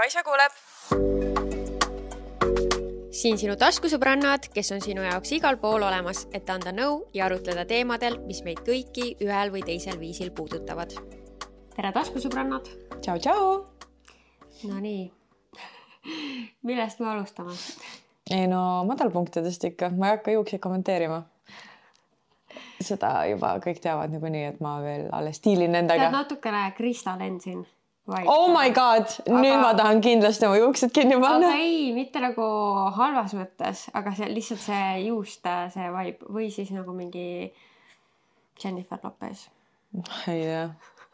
Kaisa kuuleb. Siin sinu taskusõbrannad, kes on sinu jaoks igal pool olemas, et anda nõu ja arutleda teemadel, mis meid kõiki ühel või teisel viisil puudutavad. Tere taskusõbrannad! Tšau, tšau! No nii, millest me alustame? Ei no, madalpunktidest ikka. Ma ei hakka juukseid kommenteerima. Seda juba kõik teavad nagu nii, et ma veel alles stiilin endaga. Tead natukene kristalensin. Oh my god, nüüd ma tahan kindlasti oma juuksed kinni panna. Aga ei, mitte nagu halvas mõttes, aga see, lihtsalt see juuste, see vibe või siis nagu mingi Jennifer Lopez. Ei tea.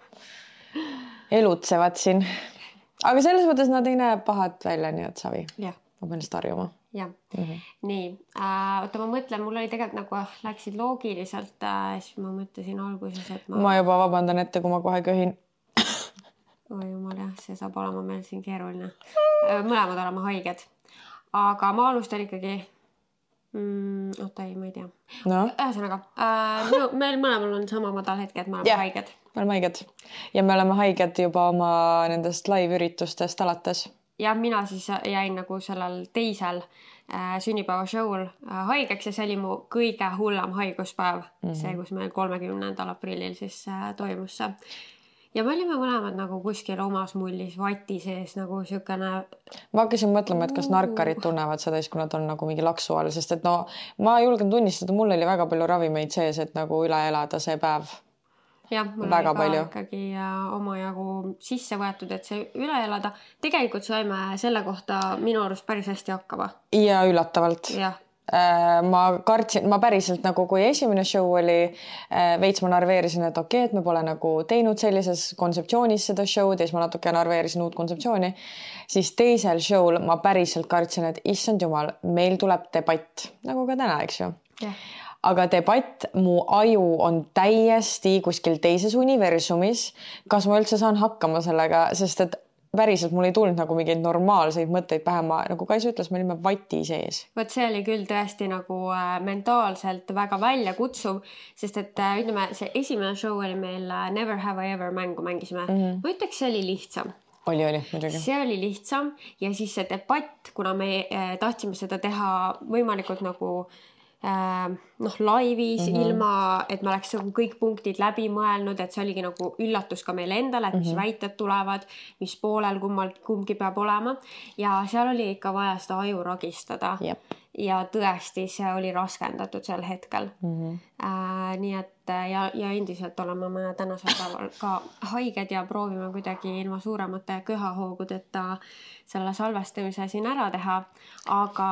Elutsevad siin. Aga selles mõttes nad ei näe pahad välja, nii et savi. Ja. Ma pean seda harjuma. Ja. Nii, oota ma mõtlen, mul oli tegelikult nagu läksid loogiliselt, siis ma mõtlesin alguses, et ma juba vabandan ette, kui ma kohe köhin. Oi jumal jah, see saab olema meil siin keeruline. Mõlemad olema haiged. Aga ma alustan ikkagi... Oota ei, ma ei tea. No. Ühesõnaga, meil mõlemal on sama madal hetk, et me oleme haiged. Me oleme haiged. Ja me oleme haiged juba oma nendest live-üritustest alates. Ja mina siis jäin nagu sellel teisel sünnipäeva show'l haigeks ja see oli mu kõige hullem haiguspäev. See, kus meil 30. aprillil siis toimus see. Ja me olime mõlemad nagu kuskil omas mullis vati sees nagu siukene... Ma hakkasin mõtlema, et kas narkarid tunnevad seda, kui nad on nagu mingi laksu all, sest et no ma julgen tunnistada, mul oli väga palju ravimeid sees, et nagu üle elada see päev. Jah, mul väga oli ka palju. Ikkagi omajagu sisse võetud, et see üle elada. Tegelikult saime selle kohta minu arust päris hästi hakkama. Ja üllatavalt. Jah. Ma päriselt nagu kui esimene show oli veits ma narveerisin, et okei, et me pole nagu teinud sellises kontseptsioonis seda show'd ja siis ma natuke narveerisin uut kontseptsiooni, siis teisel show'l ma päriselt kartsin, et issand jumal, meil tuleb debatt, nagu ka täna, eks ju. Yeah. Aga debatt, mu aju on täiesti kuskil teises universumis, kas ma üldse saan hakkama sellega, sest et päriselt mul ei tulnud nagu mingeid normaalseid mõtteid pähe, ma nagu Kaisa ütles, me olime vati sees. Võt see oli küll tõesti nagu mentaalselt väga välja kutsuv, sest et ütleme, see esimene show oli meil Never Have I Ever mängu mängisime. Ma ütleks, see oli lihtsam. Oli, muidugi. See oli lihtsam ja siis see debatt, kuna me tahtsime seda teha võimalikult nagu laivis ilma, et me oleks kõik punktid läbi mõelnud, et see oligi nagu üllatus ka meile endale, et mis väited tulevad, mis poolel kumbki peab olema ja seal oli ikka vaja seda aju ragistada. Yep. Ja tõesti see oli raskendatud sel hetkel. Nii et ja endiselt oleme me tänasel päeval ka haiged ja proovime kuidagi ilma suuremate köhahoogudeta selle salvestamise siin ära teha, aga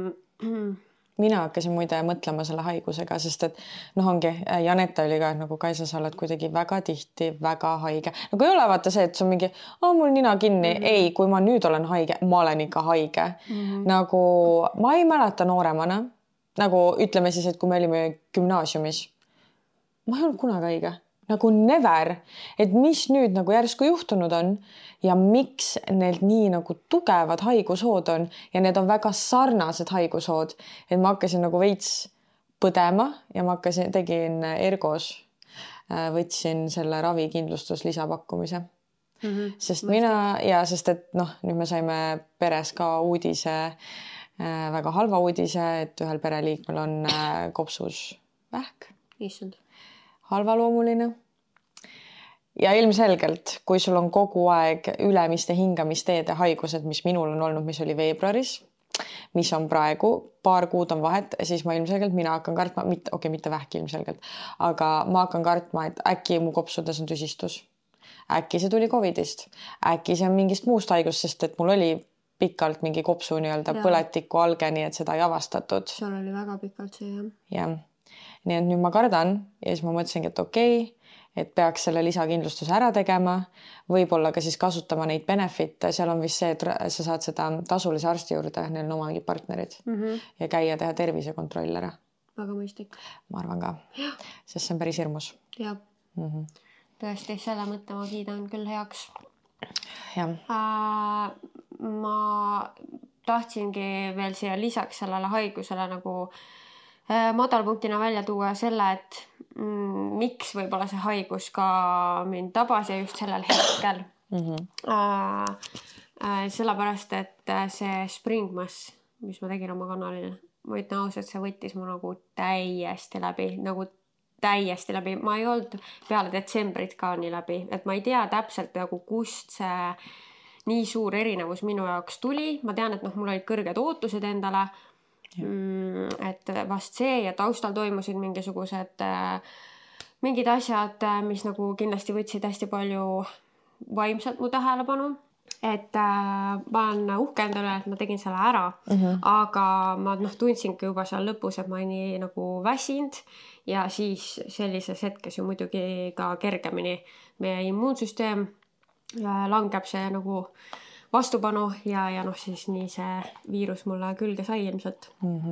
mina hakkasin muide mõtlema selle haigusega, sest et ongi, Janeta oli ka, et nagu Kaisa, sa oled kuidagi väga tihti, väga haige. Nagu ei ole vaata see, et see on mingi, mul nina kinni. Ei, kui ma nüüd olen haige, ma olen ikka haige. Nagu ma ei mäleta nooremana, nagu ütleme siis, et kui me olime gümnaasiumis, ma ei olnud kunagi haige. Nagu never, et mis nüüd nagu järsku juhtunud on ja miks need nii nagu tugevad haigushood on ja need on väga sarnased haigushood, et ma hakkasin nagu veits põdema ja ma tegin Ergos, võtsin selle ravikindlustus lisapakkumise. Sest sest et nüüd me saime peres ka uudise, väga halva uudise, et ühel pereliikmel on kopsus vähk. Issand. Halvaloomuline. Ja ilmselgelt, kui sul on kogu aeg ülemiste hingamisteede haigused, mis minul on olnud, mis oli veebruaris, mis on praegu, 2 kuud on vahet, siis ma ilmselgelt, mina hakkan kartma, mitte vähk ilmselgelt, aga ma hakkan kartma, et äkki mu kopsudes on tüsistus. Äkki see tuli COVIDist. Äkki see on mingist muust haigust, sest et mul oli pikalt mingi kopsu põletiku alge, nii et seda ei avastatud. Seal oli väga pikalt see, jah. Jah. Nii et nüüd ma kardan ja siis ma mõtlesingi, et okei, et peaks selle lisakindlustuse ära tegema, võib-olla ka siis kasutama neid benefite, seal on vist see, et sa saad seda tasulise arsti juurde, neil on omagi partnerid ja käia teha tervisekontroll ära. Väga mõistlik. Ma arvan ka, sest see on päris hirmus. Jah, tõesti, selle mõtte ma kiidan küll heaks. Jah. Ma tahtsingi veel siia lisaks sellele haigusele nagu madalpunktina välja tuua selle, et miks võib-olla see haigus ka mind tabas ja just sellel hetkel. sellepärast, et see Springmas, mis ma tegin oma kanalil, ma ütlen ausalt, see võttis mu nagu täiesti läbi, ma ei olnud peale detsembrit ka nii läbi, et ma ei tea täpselt nagu kust see nii suur erinevus minu jaoks tuli. Ma tean, et mul olid kõrged ootused endale, et vast see ja taustal toimusid mingisugused mingid asjad, mis nagu kindlasti võtsid hästi palju vaimselt mu tähelepanu. Et ma olen uhke endale, et ma tegin selle ära, aga ma tundsingi juba seal lõpus, et ma olen nii nagu väsinud ja siis sellises hetkes ju muidugi ka kergemini meie immuunsüsteem langeb, see nagu vastupanu ja siis nii see viirus mulle külge sai ilmselt.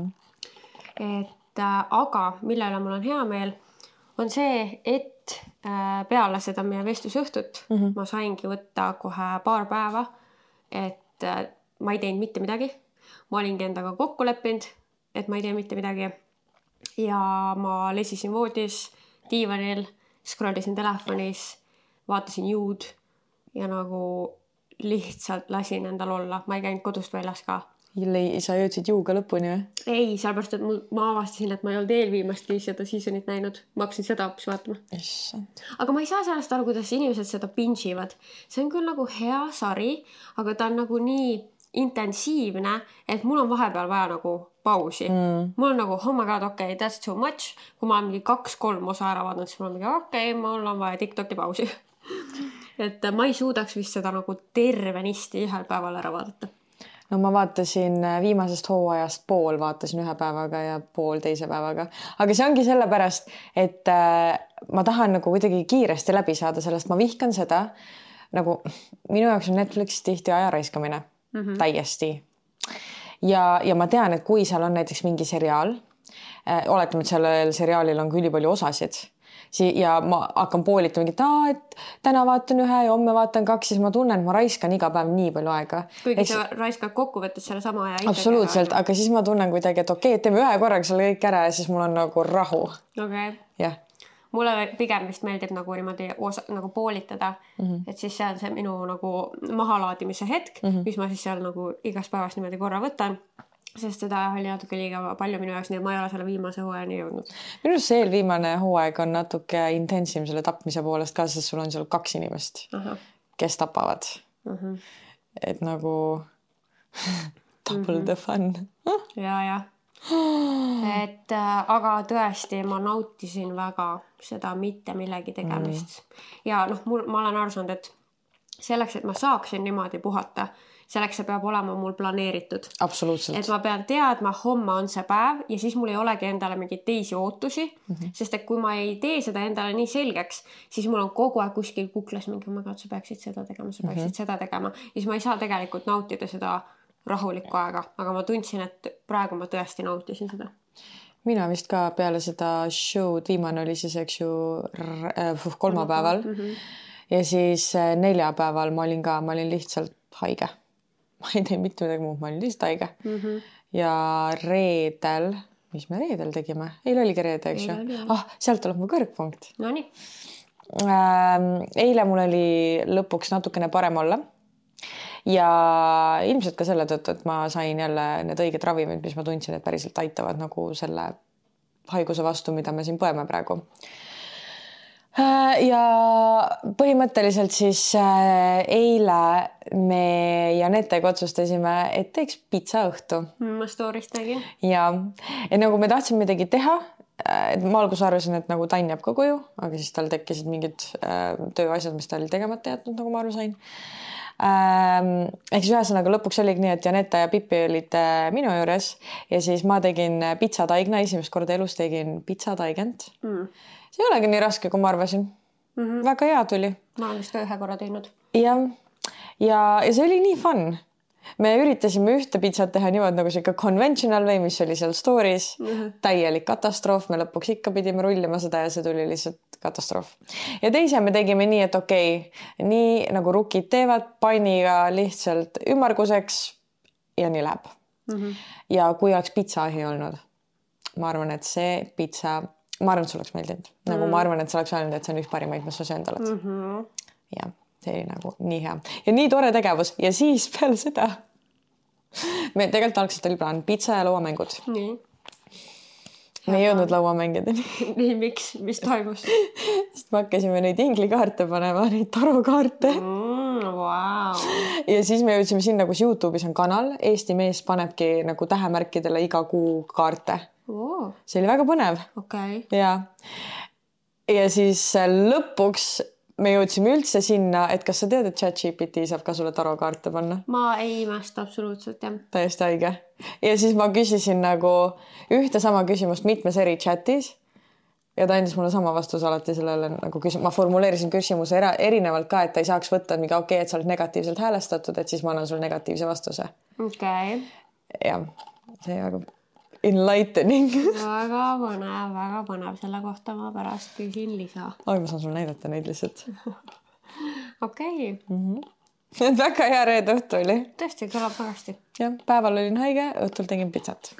Et aga millele mul on hea meel, on see, et peale seda meie vestlusõhtut ma saingi võtta kohe paar päeva, et ma ei teinud mitte midagi. Ma olingi endaga kokku leppinud, et ma ei tee mitte midagi. Ja ma lesisin voodis, diivanil, scrollisin telefonis, vaatasin juud ja nagu lihtsalt lasin endal olla. Ma ei käinud kodust väljas ka. Sa jõudsid juuga lõpuni või? Ei, sellepärast, et ma avastasin, et ma ei olnud eelviimastki seda seasonit näinud. Ma hakkasin seda hoopis vaatama. Aga ma ei saa sellest aru, kuidas inimesed seda binge'ivad. See on küll nagu hea sari, aga ta on nagu nii intensiivne, et mul on vahepeal vaja nagu pausi. Mul on nagu, oh my god, okay, that's too much. Kui ma olen mingi 2-3 osa ära vaadanud, siis mul on mingi, okay, mul on vaja TikToki pausi. Et ma ei suudaks vist seda nagu tervenisti ühel päeval ära vaadata. No ma vaatasin viimasest hooajast pool, vaatasin ühe päevaga ja pool teise päevaga. Aga see ongi sellepärast, et ma tahan nagu kuidagi kiiresti läbi saada, sellest ma vihkan seda. Nagu minu jaoks on Netflix tihti aja raiskamine. Täiesti. Ja ma tean, et kui seal on näiteks mingi seriaal, oletame, et sellel seriaalil on küll palju osasid, ja ma hakkan poolitama, et täna vaatan ühe ja homme vaatan 2, siis ma tunnen, et ma raiskan iga päev nii palju aega. Kuigi sa raiskad kokkuvõttes selle sama aja. Absoluutselt, aga siis ma tunnen kuidagi, et okei, teeme ühe korraga selle kõik ära ja siis mul on nagu rahu. Okay. Jah. Mulle pigem vist meeldib nagu niimoodi nagu poolitada, et siis see on see minu nagu mahalaadimise hetk, mis ma siis seal nagu igast päevast niimoodi korra võtan. Sest seda oli natuke liiga palju minu jaoks, nii et ma ei ole selle viimase hooajani jõudnud. Minu see eelviimane hooaeg on natuke intensiivne selle tapmise poolest ka, sest sul on seal 2 inimest, kes tapavad. Et nagu double the fun. Ja. Et aga tõesti, ma nautisin väga seda mitte millegi tegemist. Ja ma olen aru saanud, et selleks, et ma saaksin niimoodi puhata, selleks see peab olema mul planeeritud. Absoluutselt. Et ma pean teadma, homme on see päev ja siis mul ei olegi endale mingeid teisi ootusi, sest et kui ma ei tee seda endale nii selgeks, siis mul on kogu aeg kuskil kuklas mingi, sa peaksid seda tegema, sa peaksid seda tegema. Ja siis ma ei saa tegelikult nautida seda rahulikku aega, aga ma tundsin, et praegu ma tõesti nautisin seda. Mina vist ka peale seda show'd, viimane oli siis, eks ju, kolmapäeval ja siis neljapäeval ma olin lihtsalt haige. Ma ei teinud mitte midagi muud, ma olin lihtsalt haige. Ja reedel, mis me reedel tegime? Eile oligi reede, eks ju? Sealt tuleb mu kõrgpunkt. No nii. Eile mul oli lõpuks natukene parem olla. Ja ilmselt ka selle tõttu, et ma sain jälle need õiged ravimid, mis ma tundsin, et päriselt aitavad nagu selle haiguse vastu, mida me siin põeme praegu. Ja põhimõtteliselt siis eile me Janetega otsustasime, et teeks pitsa õhtu. Ma story'st tegin. Ja nagu me tahtsime midagi teha, et ma alguses arvasin, et nagu Tann jääb ka koju, aga siis tal tekkisid mingid tööasjad, mis ta oli tegemata jätnud, nagu ma aru sain. Ehk siis ühesõnaga lõpuks oligi nii, et Janeta ja Pipi olid minu juures ja siis ma tegin pitsataigna, esimest korda elus tegin pitsataigent. See ei olegi nii raske, kui ma arvasin. Väga hea tuli. Ma olen vist ka ühe korra teinud. Ja see oli nii fun. Me üritasime ühte pitsat teha niimoodi nagu siuke conventional way, mis oli seal stories. Täielik katastroof. Me lõpuks ikka pidime rullima seda ja see tuli lihtsalt katastroof. Ja teise me tegime nii, et okei, nii nagu rukid teevad panniga lihtsalt ümmarguseks ja nii läheb. Ja kui oleks pitsahi olnud, ma arvan, et see pitsa, ma arvan, et sul oleks meeldinud. Nagu ma arvan, et sa oleks öelnud, et see on üks parimaid, mis sa söönud oled. Ja. see oli nagu nii hea ja nii tore tegevus ja siis peale seda me tegelikult algselt oli plaan pitsa ja lauamängud. Nii. Me ei jõudnud lauamängideni. Nii, miks? Mis toimus? Sest me hakkasime neid inglikaarte panema, neid tarokaarte. Wow. Ja siis me jõudsime sinna, kus YouTube'is on kanal. Eesti mees panebki nagu tähemärkidele iga kuu kaarte. Oh. See oli väga põnev. Okay. Ja siis lõpuks me jõudsime üldse sinna, et kas sa tead, et ChatGPT saab ka sulle tarokaarte panna? Ma ei imesta absoluutselt, jah. Täiesti haige. Ja siis ma küsisin nagu ühte sama küsimust mitmes eri chatis ja ta andis mulle sama vastus alati sellele nagu ma formuleerisin küsimuse erinevalt ka, et ta ei saaks võtta mingi et sa oled negatiivselt häälestatud, et siis ma annan sulle negatiivse vastuse. Okay. Ja see väga enlightening. väga põnev. Selle kohta ma pärast küsin lisa. Ma saan sulle näidata neid lihtsalt. Okei. Väga hea reede õhtu oli. Tõesti, kõlab väga. Ja, päeval olin haige, õhtul tegin pitsat.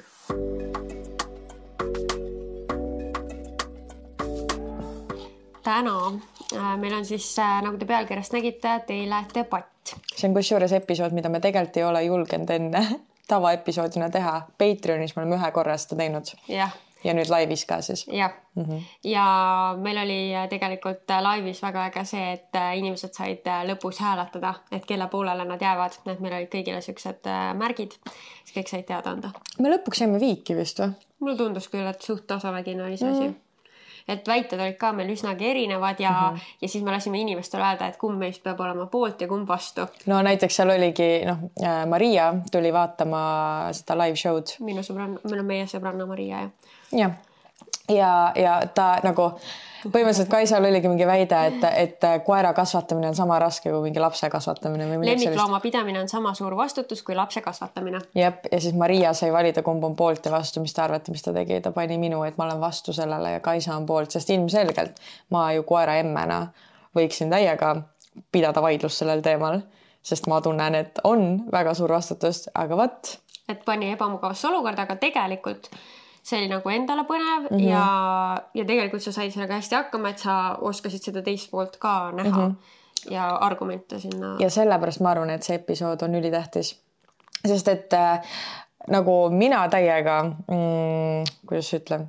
Täna meil on siis, nagu te pealkirjast nägite, teile debatt. See on kusjuures episood, mida me tegelikult ei ole julgenud enne tavaepisoodina teha. Patreonis me oleme ühe korra seda teinud. Ja nüüd laivis ka siis. Jah. Ja meil oli tegelikult laivis väga äge see, et inimesed said lõpus hääletada, et kelle poolele nad jäävad. Et meil olid kõigile sellised märgid, siis kõik said teada anda. Me lõpuks jäime viiki vist või? Mulle tundus küll, et suht tasavägine oli see asi. Et väited olid ka meil üsnagi erinevad ja siis me lasime inimestele öelda, et kumb meist peab olema poolt ja kumb vastu. No näiteks seal oligi, Maria tuli vaatama seda live show'd. Meil on meie sõbranna Maria, jah. Ja ta nagu põhimõtteliselt Kaisal oligi mingi väide, et koera kasvatamine on sama raske kui mingi lapse kasvatamine. Lemmiklooma pidamine on sama suur vastutus kui lapse kasvatamine. Jep, ja siis Maria sai valida, kumb on poolt ja vastu, mis te arvate, mis ta tegi. Ta pani minu, et ma olen vastu sellele ja Kaisa on poolt, sest ilmselgelt ma ju koera emmena võiksin täiega pidada vaidlust sellel teemal, sest ma tunnen, et on väga suur vastutus, aga võt. Et pani ebamugavasse olukorda, aga tegelikult see oli nagu endale põnev ja tegelikult sa said sellega hästi hakkama, et sa oskasid seda teist poolt ka näha ja argumente sinna. Ja sellepärast ma arvan, et see episood on ülitähtis. Sest et nagu mina täiega, kuidas ütlen?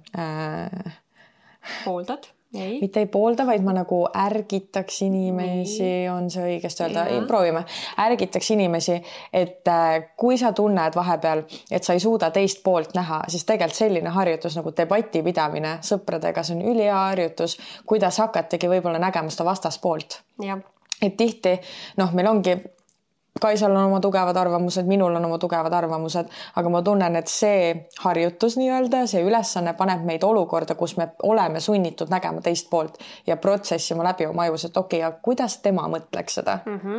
Pooldad? Ei. Mitte ei poolda, vaid ma nagu ärgitaks inimesi, on see õigesti öelda, proovime, ärgitaks inimesi, et kui sa tunned vahepeal, et sa ei suuda teist poolt näha, siis tegelikult selline harjutus nagu debati pidamine sõpradega, see on ülihea harjutus, kuidas hakatagi võib-olla nägema seda vastaspoolt. Ja. Et tihti, meil ongi Kaisal on oma tugevad arvamused, minul on oma tugevad arvamused, aga ma tunnen, et see harjutus nii-öelda, see ülesanne paneb meid olukorda, kus me oleme sunnitud nägema teist poolt ja protsessima läbi oma ajus, et okei, ja kuidas tema mõtleks seda?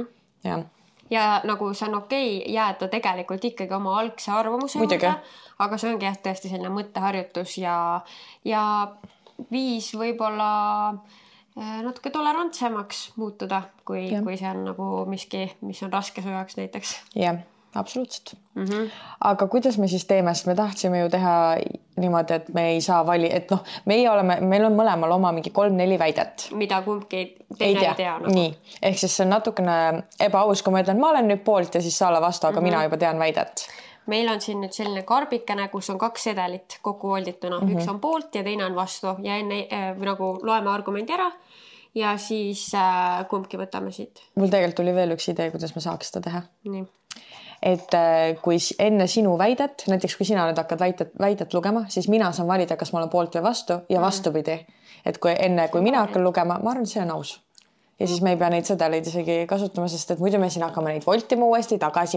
Ja nagu see on jääda tegelikult ikkagi oma algse arvamuse juurde, aga see ongi tõesti selline mõtteharjutus ja viis võib-olla natuke tolerantsemaks muutuda, kui see on nagu miski, mis on raske su jaoks näiteks. Jah, absoluutselt. Aga kuidas me siis teeme, sest me tahtsime ju teha niimoodi, et me ei saa et meil on mõlemal oma mingi 3-4 väidet. Mida kumbki teine ei tea. Nii, ehk siis see on natukene ebaaus, kui ma ütlen, ma olen nüüd poolt ja siis sa ole vastu, aga mina juba tean väidet. Meil on siin nüüd selline karbikene, kus on 2 sedelit kokku holdituna. Üks on poolt ja teine on vastu ja enne nagu loeme argumendi ära ja siis kumbki võtame siit. Mul tegelikult tuli veel üks idee, kuidas me saaks seda teha. Nii. Et kui enne sinu väidet, näiteks kui sina nüüd hakkad väidet lugema, siis mina saan valida, kas ma olen poolt või vastu ja vastupidi. Et kui mina hakkan lugema, ma arvan, et see on aus. Ja siis me ei pea neid sedeleid isegi kasutama, sest et muidu me siin hakkame neid voltima uuesti tagasi.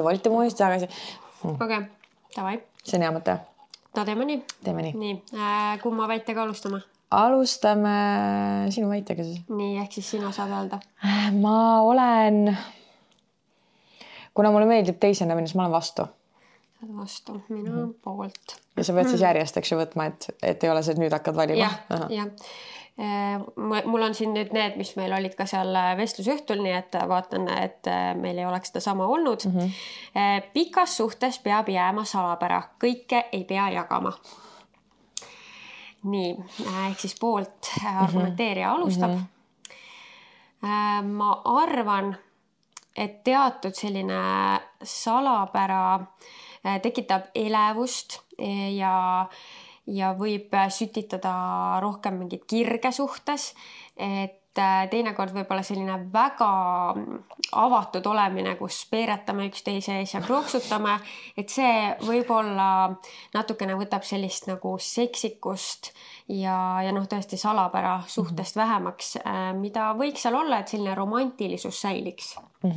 Okei, davai. See on hea mõte. No teeme nii. Nii. Kumma väitega alustame? Alustame sinu väitega siis. Nii, ehk siis sina saad öelda. Ma olen, kuna mulle meeldib teisena minna, siis ma olen vastu. Saad vastu, mina poolt. Ja sa pead siis järjest võtma, et ei ole see, et nüüd hakkad valima. Jah. Mul on siin nüüd need, mis meil olid ka seal vestlusõhtul, nii et vaatan, et meil ei oleks seda sama olnud. Pikas suhtes peab jääma salapära, kõike ei pea jagama. Nii, ehk siis poolt argumenteerija alustab. Ma arvan, et teatud selline salapära tekitab elevust ja võib sütitada rohkem mingit kirge suhtes, et teinekord võib-olla selline väga avatud olemine, kus peeretame üksteise ees ja krooksutame, et see võib-olla natukene võtab sellist nagu seksikust ja noh, tõesti salapära suhtest vähemaks, mida võiks seal olla, et selline romantilisus säiliks.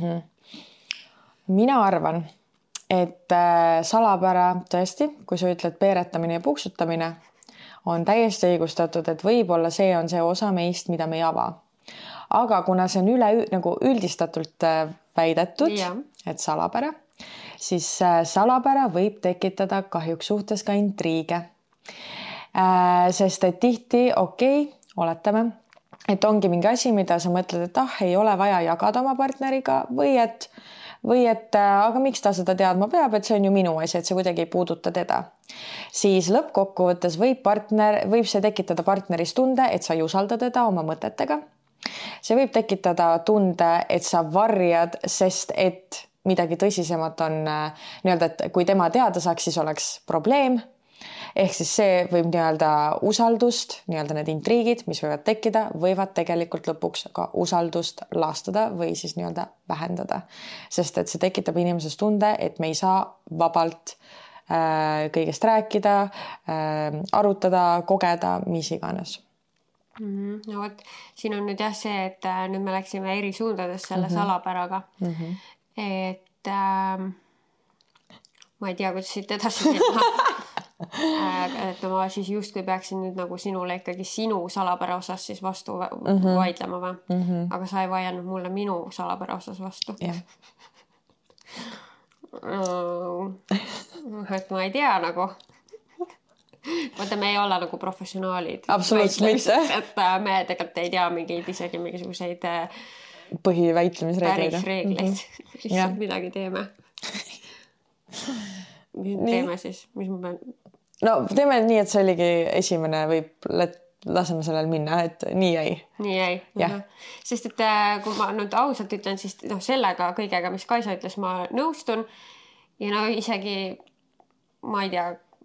Mina arvan, et salapära tõesti, kui sa ütled peeretamine ja puksutamine, on täiesti õigustatud, et võib-olla see on see osa meist, mida me ei ava. Aga kuna see on nagu üldistatult väidetud, et salapära, siis salapära võib tekitada kahjuks suhtes ka intriige. Sest et tihti, oletame, et ongi mingi asi, mida sa mõtled, et ei ole vaja jagada oma partneriga või et aga miks ta seda teadma peab, et see on ju minu asi, et see kuidagi ei puuduta teda. Siis lõppkokkuvõttes võib see tekitada partneris tunde, et sa ei usalda teda oma mõtetega. See võib tekitada tunde, et sa varjad, sest et midagi tõsisemat on nii-öelda, et kui tema teada saaks, siis oleks probleem. Ehk siis see võib nii-öelda usaldust, nii-öelda need intriigid, mis võivad tekkida, võivad tegelikult lõpuks ka usaldust laastada või siis nii-öelda vähendada. Sest et see tekitab inimeses tunde, et me ei saa vabalt kõigest rääkida, arutada, kogeda, mis iganes. No võt, siin on nüüd jah see, et nüüd me läksime eri suundades selle salapäraga. Et ma ei tea, kuidas siit edasi teha. Et ma siis justkui peaksin nüüd nagu sinule ikkagi sinu salapära osas siis vastu vaidlema või? Aga sa ei vaielnud mulle minu salapära osas vastu. Et ma ei tea nagu. Vaata, me ei ole nagu professionaalid. Absoluutselt mitte. Et me tegelikult ei tea isegi mingisuguseid põhiväitlemisreegleid. Päris reegleid. Lihtsalt midagi teeme. Mis teeme siis? Mis ma pean? No teeme nii, et see oligi esimene laseme sellel minna, et nii jäi. Nii jäi. Sest et kui ma nüüd ausalt ütlen, siis sellega kõigega, mis Kaisa ütles, ma nõustun. Ja isegi ma ei tea,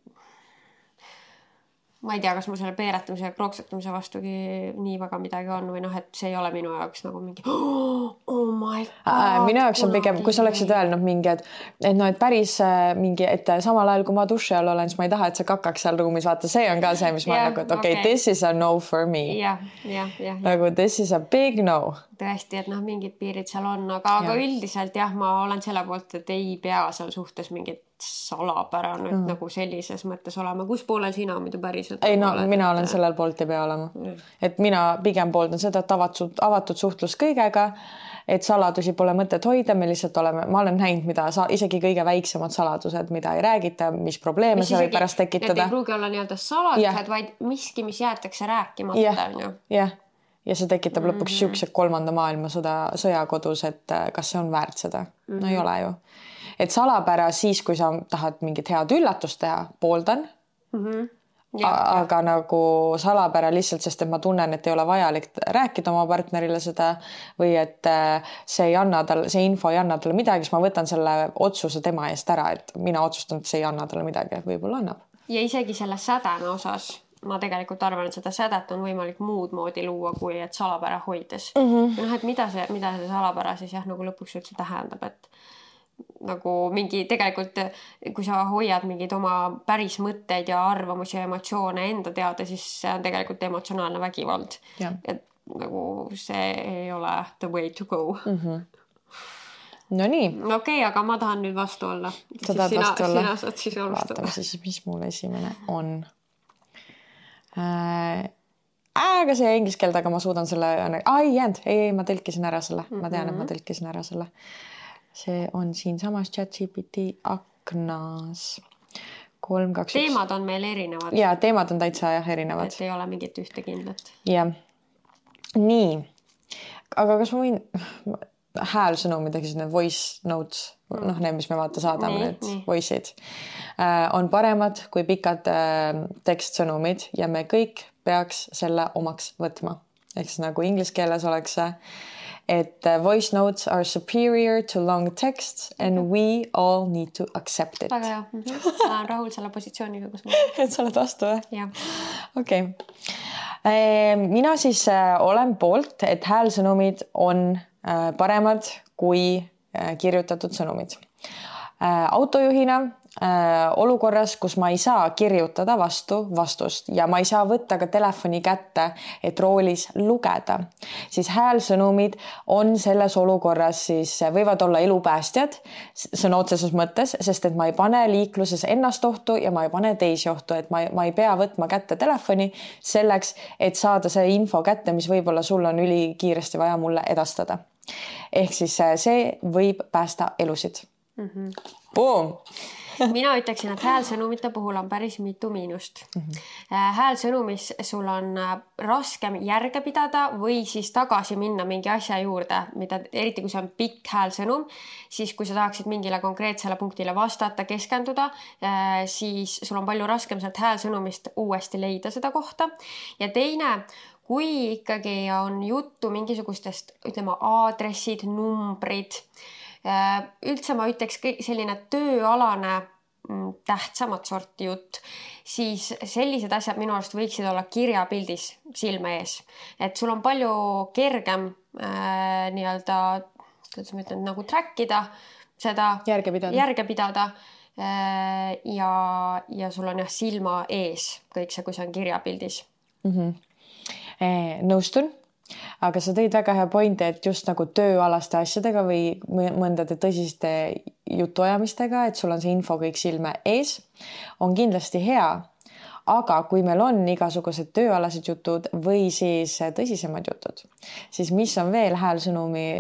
kas mul selle peeretamise ja krooksutamise vastugi nii väga midagi on või et see ei ole minu jaoks nagu mingi oh my god. Minu jaoks on pigem, kui sa oleksid öelnud mingi, et päris mingi, et samal ajal kui ma duši all olen, siis ma ei taha, et see kakaks seal ruumis, vaata, see on ka see, mis ma nagu, et this is a no for me. Nagu this is a big no. Tõesti, et mingid piirid seal on, aga üldiselt ma olen selle poolt, et ei pea seal suhtes mingit salapära nüüd nagu sellises mõttes olema. Kus poolel sina muidu päriselt? Ei, mina olen sellel poolt ei pea olema. Et mina pigem pooldan seda, et avatud suhtlus kõigega, et saladusi pole mõtet hoida, me lihtsalt ma olen näinud, mida isegi kõige väiksemad saladused, mida ei räägita, mis probleeme see võib pärast tekitada. Need ei pruugi olla nii-öelda saladused, vaid miski, mis jäetakse rääkimata. Ja see tekitab lõpuks siukse kolmanda maailma sõja kodus, et kas see on väärt seda? No ei ole ju. Et salapära siis, kui sa tahad mingit head üllatust teha, pooldan. Aga nagu salapära lihtsalt, sest et ma tunnen, et ei ole vajalik rääkida oma partnerile seda või et see info ei anna talle midagi, siis ma võtan selle otsuse tema eest ära, et mina otsustan, et see ei anna talle midagi, võib-olla annab. Ja isegi selle sädeme osas ma tegelikult arvan, et seda sädet on võimalik muud moodi luua, kui et salapära hoides. Et mida see salapära siis nagu lõpuks üldse tähendab, et nagu mingi tegelikult, kui sa hoiad mingid oma päris mõtteid ja arvamusi ja emotsioone enda teada, siis see on tegelikult emotsionaalne vägivald. Et nagu see ei ole the way to go. No nii. Okei, aga ma tahan nüüd vastu olla. Sa tahad vastu olla? Sina saad siis alustada. Vaatame siis, mis mul esimene on. Aga see inglise keelde, aga ma suudan selle... Ei jäänud. Ei, ma tõlkisin ära selle. Ma tean, et ma tõlkisin ära selle. See on siin samas ChatGPT aknas 3, 2, 1. Teemad on meil erinevad. Ja, teemad on täitsa erinevad. Et ei ole mingit ühte kindlat. Ja. Nii. Aga kas ma võin häälsõnumid, ehk siis need voice notes, need, mis me vaata saadame, need voice'id, on paremad kui pikad tekstsõnumid ja me kõik peaks selle omaks võtma. Ehk siis nagu inglise keeles oleks see et voice notes are superior to long texts and we all need to accept it. Väga hea. Ma olen rahul selle positsiooniga, kus ma et sa oled vastu või? Jah. Okei. Mina siis olen poolt, et häälsõnumid on paremad kui kirjutatud sõnumid. Autojuhina olukorras, kus ma ei saa kirjutada vastust ja ma ei saa võtta ka telefoni kätte, et roolis lugeda, siis häälsõnumid on selles olukorras siis võivad olla elupäästjad sõna otseses mõttes, sest et ma ei pane liikluses ennast ohtu ja ma ei pane teisi ohtu, et ma ei pea võtma kätte telefoni selleks, et saada see info kätte, mis võib-olla sul on ülikiiresti vaja mulle edastada. Ehk siis see võib päästa elusid. Boom! Mina ütleksin, et häälsõnumite puhul on päris mitu miinust. Häälsõnumis sul on raskem järge pidada või siis tagasi minna mingi asja juurde, mida eriti kui see on pikk häälsõnum, siis kui sa tahaksid mingile konkreetsele punktile vastata, keskenduda, siis sul on palju raskem sealt häälsõnumist uuesti leida seda kohta. Ja teine, kui ikkagi on juttu mingisugustest, ütleme, aadressid, numbrid, üldse ma ütleks selline tööalane tähtsamat sorti jutt, siis sellised asjad minu arust võiksid olla kirjapildis silme ees. Et sul on palju kergem nii-öelda, kuidas ma ütlen, nagu trackida seda, järge pidada ja sul on silma ees kõik see, kui see on kirjapildis. Nõustun. Aga sa tõid väga hea pointi, et just nagu tööalaste asjadega või mõndade tõsiste jutuajamistega, et sul on see info kõik silme ees, on kindlasti hea. Aga kui meil on igasugused tööalased jutud või siis tõsisemad jutud, siis mis on veel häälsõnumi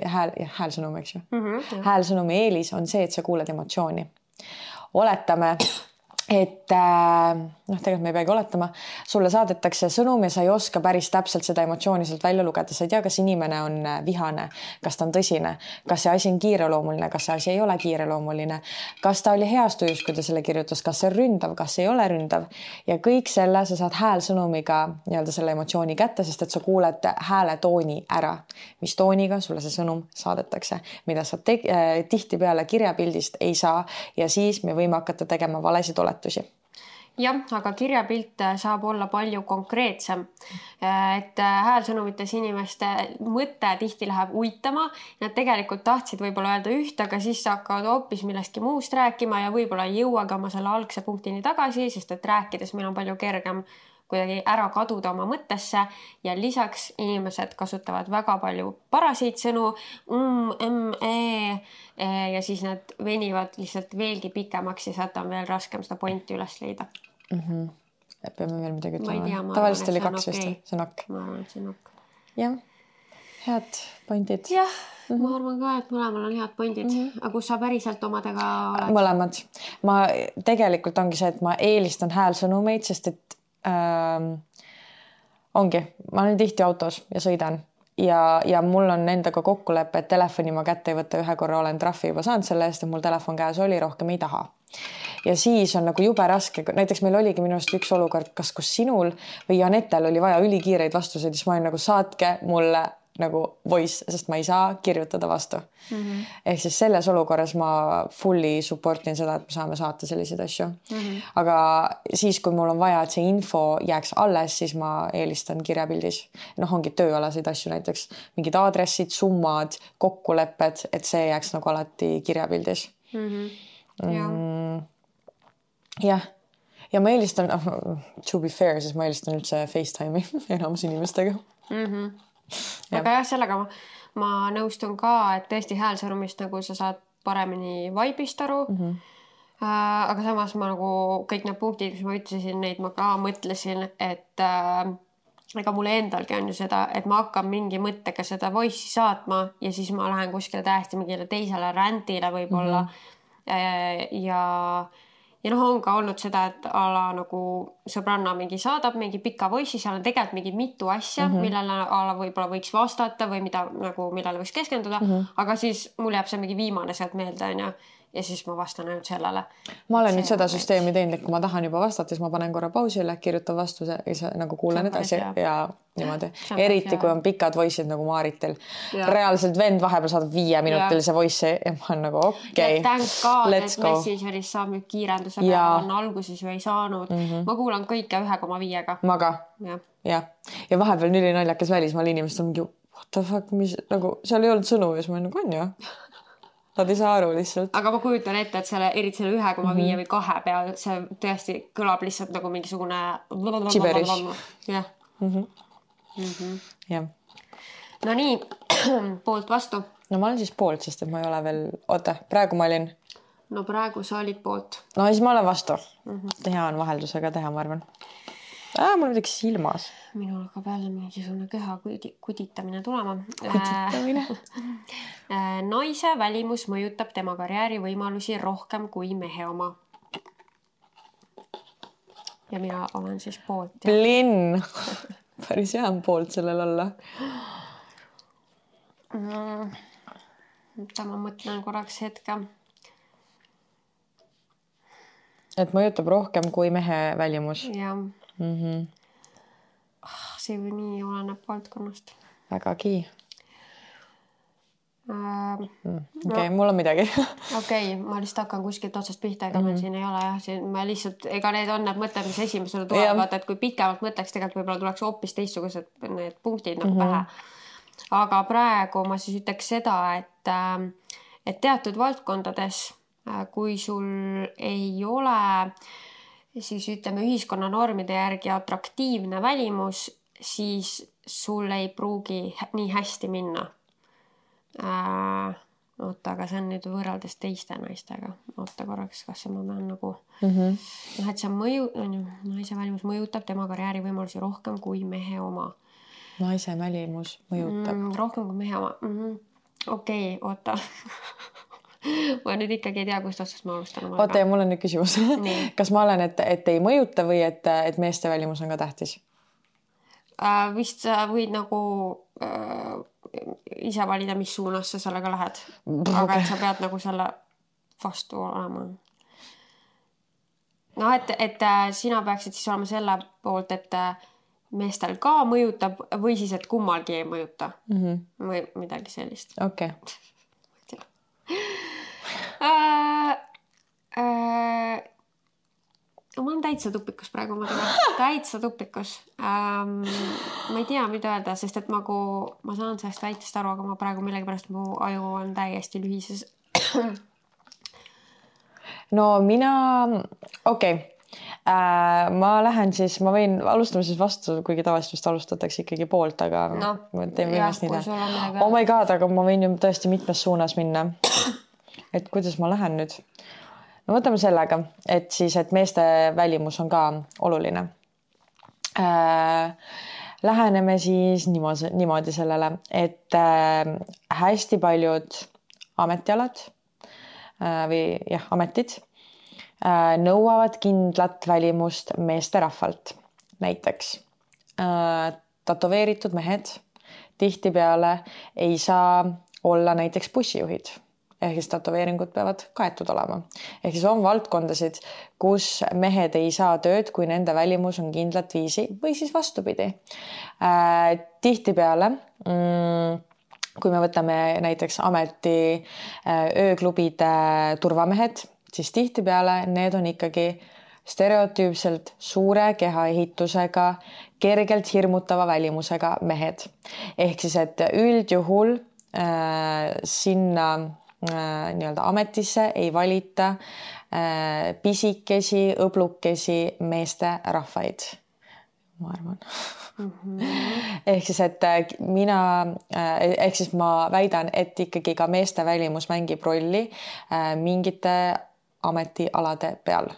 eelis on see, et sa kuuled emotsiooni. Oletame, et tegelikult me ei peagi oletama, sulle saadetakse sõnum ja sa ei oska päris täpselt seda emotsiooni sealt välja lugeda. Sa ei tea, kas inimene on vihane, kas ta on tõsine, kas see asi on kiireloomuline, kas see asi ei ole kiireloomuline, kas ta oli heas tujus, kui ta selle kirjutas, kas see on ründav, kas ei ole ründav. Ja kõik selle sa saad häälsõnumiga nii-öelda selle emotsiooni kätte, sest et sa kuuled hääle tooni ära, mis tooniga sulle see sõnum saadetakse, mida sa tihti peale kirjapildist ei saa ja siis me võime hakata tegema valesid oletusi. Jah, aga kirjapilt saab olla palju konkreetsem, et häälsõnumites inimeste mõte tihti läheb uitama. Nad tegelikult tahtsid võib-olla öelda üht, aga siis hakkavad hoopis millestki muust rääkima ja võib-olla ei jõuagi oma selle algse punktini tagasi, sest et rääkides meil on palju kergem kuidagi ära kaduda oma mõttesse ja lisaks inimesed kasutavad väga palju paraseid sõnu, ja siis nad venivad lihtsalt veelgi pikemaks ja sealt on veel raskem seda pointi üles leida. Peame veel midagi ütlema. Tavaliselt oli 2 vist, see on ok. Ma arvan, et see on ok. Jah, head pointid. Jah, ma arvan ka, et mõlemal on head pointid. Aga kus sa päriselt omadega oled? Mõlemad. Ma tegelikult ongi see, et ma eelistan häälsõnumeid, sest et ongi, ma olen tihti autos ja sõidan ja mul on endaga kokkulepe, et telefoni ma kätte ei võtta, ühe korra olen trahvi juba saanud selle eest, et mul telefon käes oli, rohkem ei taha. Ja siis on nagu jube raske, näiteks meil oligi minu arust üks olukord, kus sinul või Janettel oli vaja ülikiireid vastuseid, siis ma olin nagu saatke mulle nagu voice, sest ma ei saa kirjutada vastu. Ehk siis selles olukorras ma fully supportin seda, et me saame saata selliseid asju. Aga siis, kui mul on vaja, et see info jääks alles, siis ma eelistan kirjapildis. Ongi tööalaseid asju näiteks, mingid aadressid, summad, kokkulepped, et see jääks nagu alati kirjapildis. Jah. Ja ma eelistan, to be fair, siis ma eelistan üldse FaceTime'i enamus inimestega. Aga jah, sellega ma nõustun ka, et tõesti häälsõnumist nagu sa saad paremini vaibist aru. Aga samas ma nagu kõik need punktid, mis ma ütlesin, neid ma ka mõtlesin, et ega mulle endalgi on ju seda, et ma hakkan mingi mõttega seda voice'i saatma ja siis ma lähen kuskile täiesti mingile teisele rändile võib-olla. Ja on ka olnud seda, et ala nagu sõbranna mingi saadab mingi pika voice'i, seal on tegelikult mingi mitu asja, millele ala võib-olla võiks vastata või mida nagu millele võiks keskenduda, aga siis mul jääb see mingi viimane sealt meelde, on ju. ja siis ma vastan ainult sellele. Ma olen nüüd seda süsteemi teinud, et kui ma tahan juba vastata, siis ma panen korra pausile, kirjutan vastuse ja nagu kuulen edasi ja niimoodi. Eriti kui on pikad voice'id nagu Maaritel. Reaalselt vend vahepeal saadab 5-minutilise voice'i ja ma olen nagu okei. Ja thank God, et Messengeris saab nüüd kiirenduse peale, alguses ju ei saanud. Ma kuulan kõike 1,5-ga. Ma ka. Ja vahepeal nüli naljakas välismaal inimesed on mingi what the fuck, mis nagu seal ei olnud sõnu ja siis ma nagu on ju. Nad ei saa aru lihtsalt. Aga ma kujutan ette, et eriti selle 1,5 või 2 peal, et see tõesti kõlab lihtsalt nagu mingisugune Gibberish. Jah. Jah. No nii, poolt vastu. No ma olen siis poolt, sest et ma ei ole veel... Oota, praegu ma olin... No praegu sa olid poolt. No siis ma olen vastu. Hea on vaheldusega teha, ma arvan. Mul midagi silmas. Minul hakkab jälle mingisugune köha kuditamine tulema. Kuditamine? Naise välimus mõjutab tema karjääri võimalusi rohkem kui mehe oma. Ja mina olen siis poolt. Plinn! Päris hea on poolt sellel olla. Ma mõtlen korraks hetke. Et mõjutab rohkem kui mehe välimus. Jah. See või nii oleneb valdkonnast. Vägagi. Okei, mul on midagi. Okei, ma lihtsalt hakkan kuskilt otsast pihta, ega meil siin ei ole jah. Ma lihtsalt, ega need on need mõtted, mis esimesele tulevad, et kui pikemalt mõtleks, tegelikult võib-olla tuleks hoopis teistsugused need punktid nagu pähe. Aga praegu ma siis ütleks seda, et teatud valdkondades, kui sul ei ole siis ütleme ühiskonna normide järgi atraktiivne välimus, siis sul ei pruugi nii hästi minna. Oota, aga see on nüüd võrreldes teiste naistega. Oota korraks, kas ma pean nagu... et see naise välimus mõjutab tema karjääri võimalusi rohkem kui mehe oma. Naise välimus mõjutab. Rohkem kui mehe oma. Okei, oota. Ma nüüd ikkagi ei tea, kust otsast ma alustan. Oota, ja mul on nüüd küsimus. Kas ma olen, et ei mõjuta või et meeste välimus on ka tähtis? Vist sa võid nagu ise valida, mis suunas sa sellega lähed. Aga et sa pead nagu selle vastu olema. No, et sina peaksid siis olema selle poolt, et meestel ka mõjutab või siis, et kummalgi ei mõjuta. Või midagi sellist. Okei. Ma olen täitsa tupikus praegu, täitsa tupikus. Ma ei tea, mida öelda, sest et ma saan sellest väitest aru, aga ma praegu millegipärast mu aju on täiesti lühises. No mina, okei. Ma lähen siis, ma võin alustama siis vastu, kuigi tavaliselt vist alustatakse ikkagi poolt, aga ma teen viimast nii teha. Oh my god, aga ma võin ju tõesti mitmes suunas minna. Et kuidas ma lähen nüüd? No võtame sellega, et siis, et meeste välimus on ka oluline. Läheneme siis niimoodi sellele, et hästi paljud ametialad või ametid nõuavad kindlat välimust meeste rahvalt. Näiteks tatoveeritud mehed tihtipeale ei saa olla näiteks bussijuhid. Ehk siis tatoveeringud peavad kaetud olema. Ehk siis on valdkondasid, kus mehed ei saa tööd, kui nende välimus on kindlat viisi või siis vastupidi. Tihtipeale, kui me võtame näiteks ameti ööklubide turvamehed, siis tihtipeale need on ikkagi stereotüüpselt suure kehaehitusega, kergelt hirmutava välimusega mehed. Ehk siis, et üldjuhul sinna nii-öelda ametisse ei valita pisikesi, õblukesi meeste rahvaid. Ma arvan. Ehk siis, et ehk siis ma väidan, et ikkagi ka meeste välimus mängib rolli mingite ametialade peal.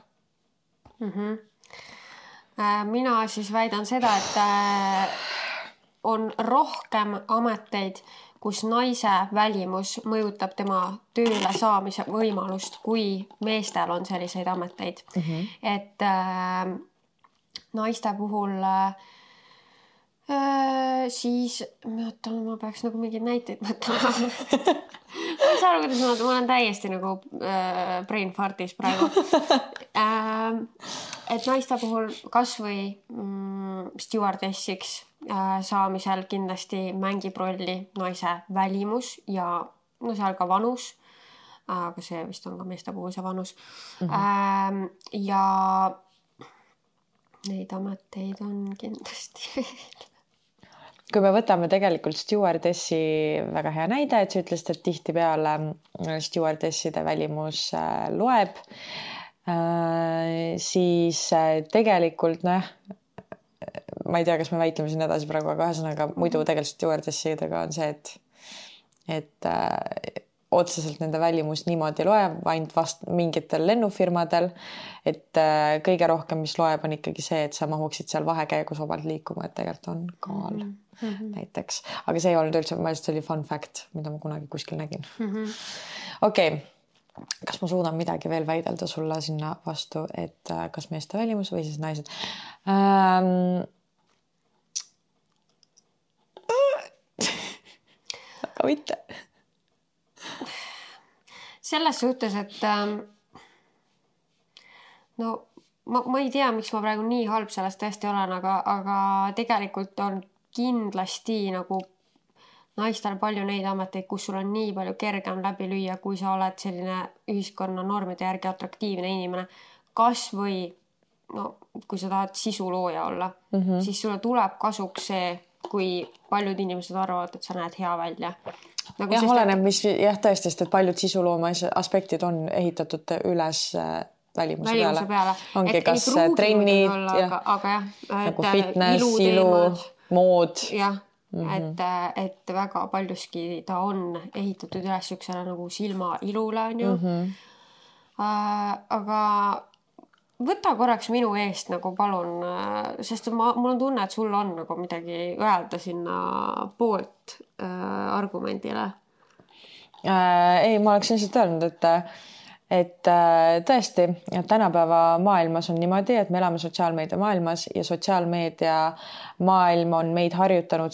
Mina siis väidan seda, et on rohkem ameteid, kus naise välimus mõjutab tema tööle saamise võimalust, kui meestel on selliseid ameteid. Et naiste puhul Siis ma peaks nagu mingeid näiteid mõtlema. Ma ei saa aru, kuidas ma olen täiesti nagu brain fartis praegu. Et naiste puhul kas või stewardessiks saamisel kindlasti mängib rolli naise välimus ja no seal ka vanus. Aga see vist on ka meeste puhul see vanus. Ja neid ameteid on kindlasti veel. Kui me võtame tegelikult stewardessi väga hea näide, et sa ütlesid, et tihtipeale stewardesside välimus loeb, siis tegelikult ma ei tea, kas me väitleme siin edasi praegu, aga ühesõnaga muidu tegelikult stewardessidega on see, et otseselt nende välimus niimoodi loeb ainult mingitel lennufirmadel, et kõige rohkem, mis loeb, on ikkagi see, et sa mahuksid seal vahekäigus vabalt liikuma, et tegelikult on kaal näiteks. Aga see ei olnud üldse, ma just oli fun fact, mida ma kunagi kuskil nägin. Okei. Kas ma suudan midagi veel väidelda sulle sinna vastu, et kas meeste välimus või siis naised? Aga mitte. Selles suhtes, et no ma ei tea, miks ma praegu nii halb sellest tõesti olen, aga tegelikult on kindlasti nagu naistel palju neid ameteid, kus sul on nii palju kergem läbi lüüa, kui sa oled selline ühiskonna normide järgi atraktiivne inimene. Kas või, kui sa tahad sisulooja olla, siis sulle tuleb kasuks see, kui paljud inimesed arvavad, et sa näed hea välja. Nagu oleneb, mis tõesti, et paljud sisulooma aspektid on ehitatud üles välimuse peale. Ongi kas trennid, aga nagu fitness, ilu, mood. Jah, et väga paljuski ta on ehitatud üles üksele nagu silma ilule, on ju. Aga võta korraks minu eest nagu palun, sest mul on tunne, et sul on nagu midagi öelda sinna poolt argumendile. Ei, ma oleks lihtsalt öelnud, et tõesti, tänapäeva maailmas on niimoodi, et me elame sotsiaalmeedia maailmas ja sotsiaalmeedia maailm on meid harjutanud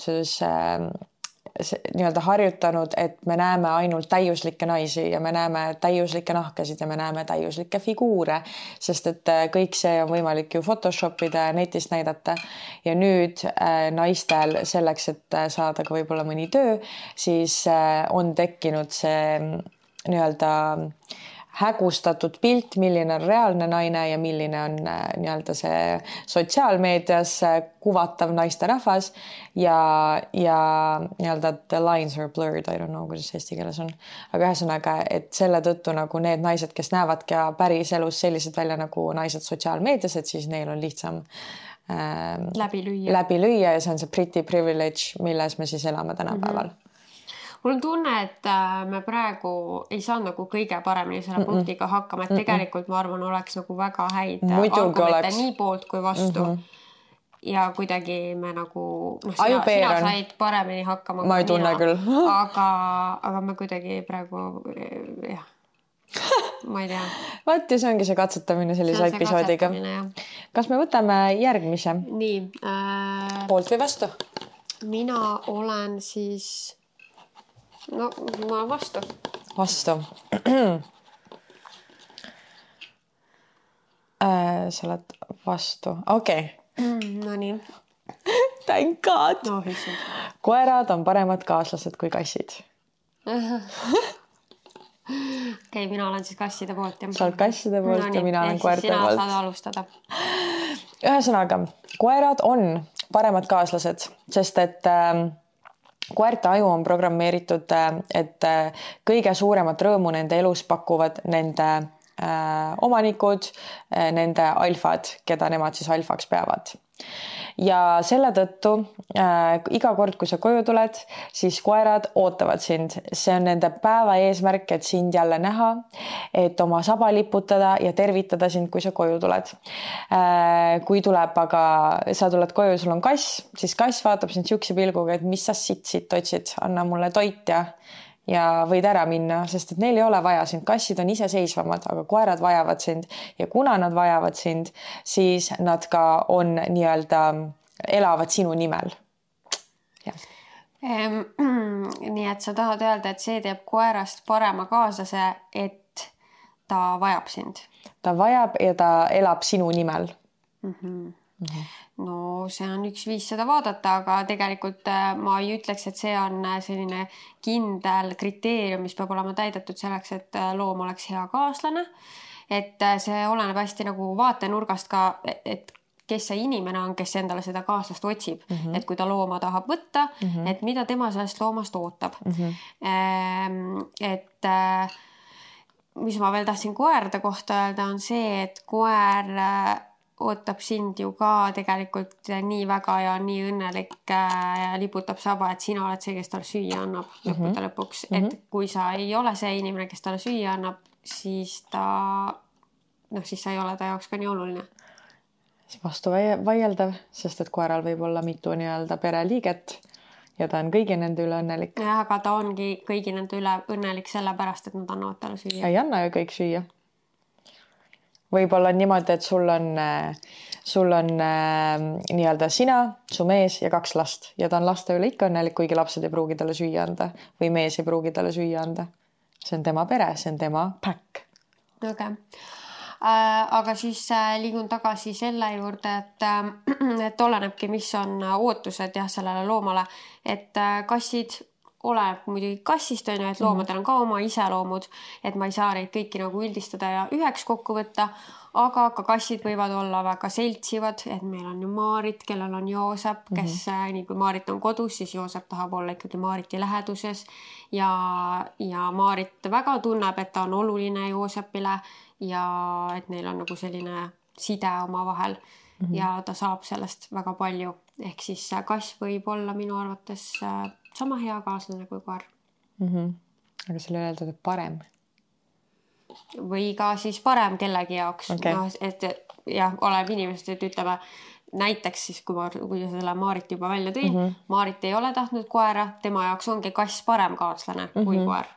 harjutanud, et me näeme ainult täiuslikke naisi ja me näeme täiuslikke nahkasid ja me näeme täiuslikke figuure, sest et kõik see on võimalik ju Photoshopida ja netist näidata. Ja nüüd naistel selleks, et saada ka võib-olla mõni töö, siis on tekkinud see hägustatud pilt, milline on reaalne naine ja milline on see sotsiaalmeedias kuvatav naisterahvas ja the lines are blurred, I don't know, kuidas eesti keeles on. Aga ühesõnaga, et selle tõttu nagu need naised, kes näevadki päris elus sellised välja nagu naised sotsiaalmeedias, et siis neil on lihtsam läbi lüüa ja see on see pretty privilege, milles me siis elame tänapäeval. Mul on tunne, et me praegu ei saa nagu kõige paremini selle punktiga hakkama, et tegelikult ma arvan, oleks nagu väga häid argumente nii poolt kui vastu. Ja kuidagi me nagu, sina said paremini hakkama. Ma ei tunne küll. Aga me kuidagi praegu, jah, ma ei tea. Vaat ja see ongi see katsetamine sellise episoodiga. Kas me võtame järgmise? Nii. Poolt või vastu? Mina olen siis... ma olen vastu. Vastu. Sa oled vastu. Okei. No nii. Thank God. Koerad on paremad kaaslased kui kassid. Okei, mina olen siis kasside poolt. Sa oled kasside poolt ja mina olen koerte poolt. Sina saad alustada. Ühesõnaga, koerad on paremad kaaslased, sest et koerte aju on programmeeritud, et kõige suuremat rõõmu nende elus pakuvad nende omanikud, nende alfad, keda nemad siis alfaks peavad. Ja selle tõttu iga kord, kui sa koju tuled, siis koerad ootavad sind. See on nende päeva eesmärk, et sind jälle näha, et oma saba liputada ja tervitada sind, kui sa koju tuled. Kui tuleb, aga sa tuled koju, sul on kass, siis kass vaatab sind siukse pilguga, et mis sa siit otsid, anna mulle toit ja võid ära minna, sest et neil ei ole vaja sind. Kassid on iseseisvamad, aga koerad vajavad sind ja kuna nad vajavad sind, siis nad ka on elavad sinu nimel. Nii et sa tahad öelda, et see teeb koerast parema kaaslase, et ta vajab sind? Ta vajab ja ta elab sinu nimel. No see on üks viis seda vaadata, aga tegelikult ma ei ütleks, et see on selline kindel kriteerium, mis peab olema täidetud selleks, et loom oleks hea kaaslane. Et see oleneb hästi nagu vaatenurgast ka, et kes see inimene on, kes endale seda kaaslast otsib. Et kui ta looma tahab võtta, et mida tema sellest loomast ootab. Et mis ma veel tahtsin koerte kohta öelda, on see, et koer ootab sind ju ka tegelikult nii väga ja nii õnnelik ja liputab saba, et sina oled see, kes talle süüa annab lõppude lõpuks. Et kui sa ei ole see inimene, kes talle süüa annab, siis siis sa ei ole ta jaoks ka nii oluline. Vastu vaieldav, sest et koeral võib olla mitu nii-öelda pereliiget ja ta on kõigi nende üle õnnelik. Ja, aga ta ongi kõigi nende üle õnnelik sellepärast, et nad annavad talle süüa. Ei anna ju kõik süüa. Võib-olla niimoodi, et sul on nii-öelda sina, su mees ja 2 last ja ta on laste üle ikka õnnelik, kuigi lapsed ei pruugi talle süüa anda või mees ei pruugi talle süüa anda. See on tema pere, see on tema päkk. Okay. Aga siis liigun tagasi selle juurde, et olenebki, mis on ootused sellele loomale, et kassid oleneb muidugi kassist, et loomadel on ka oma iseloomud, et ma ei saa neid kõiki nagu üldistada ja üheks kokku võtta, aga ka kassid võivad olla väga seltsivad, et meil on ju Maarit, kellel on Joosep, kes nii kui Maarit on kodus, siis Joosep tahab olla ikkagi Maariti läheduses ja Maarit väga tunneb, et ta on oluline Joosepile ja et neil on nagu selline side oma vahel ja ta saab sellest väga palju. Ehk siis kass võib olla minu arvates sama hea kaaslane kui koer. Aga selle öeldud, et parem? Või ka siis parem kellegi jaoks. Okay. No, et jah, oleb inimesed, et ütleme näiteks siis, kui selle Maarit juba välja tõin, Maarit ei ole tahtnud koera, tema jaoks ongi kass parem kaaslane kui koer.